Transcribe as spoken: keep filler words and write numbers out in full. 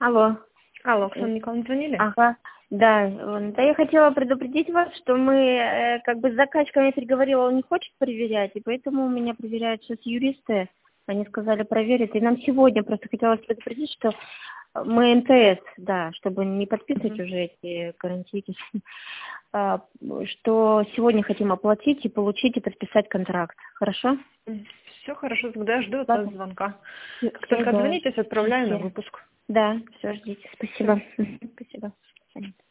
Алло. Алло, Оксана Николаевна, звонили? Ага, да. вон, Да я хотела предупредить вас, что мы э, как бы с заказчиком я переговорила, он не хочет проверять, и поэтому у меня проверяют сейчас юристы. Они сказали проверить. И нам сегодня просто хотелось предупредить, что мы эн тэ эс, да, чтобы не подписывать Мгм. уже эти гарантийки, а, что сегодня хотим оплатить и получить это, вписать контракт. Хорошо? Все хорошо, тогда я жду от вас Ладно. звонка. Как Все, только да. отзвонитесь, отправляю на Ждите. выпуск. Да, все, ждите. Все. Спасибо. Спасибо.